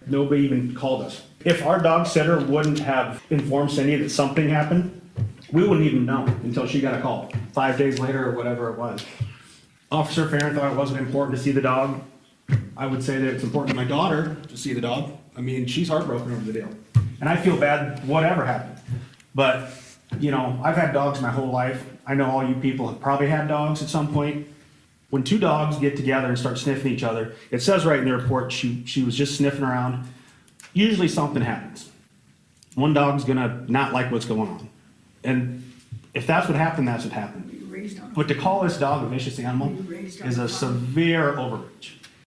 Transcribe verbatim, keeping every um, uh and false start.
Nobody even called us. If our dog sitter wouldn't have informed Cindy that something happened, we wouldn't even know until she got a call, five days later or whatever it was. Officer Farron thought it wasn't important to see the dog. I would say that it's important to my daughter to see the dog. I mean, she's heartbroken over the deal. And I feel bad whatever happened. But, you know, I've had dogs my whole life. I know all you people have probably had dogs at some point. When two dogs get together and start sniffing each other, it says right in the report she, she was just sniffing around. Usually something happens. One dog's gonna not like what's going on. And if that's what happened, that's what happened. But to call this dog a vicious animal is a severe overreach.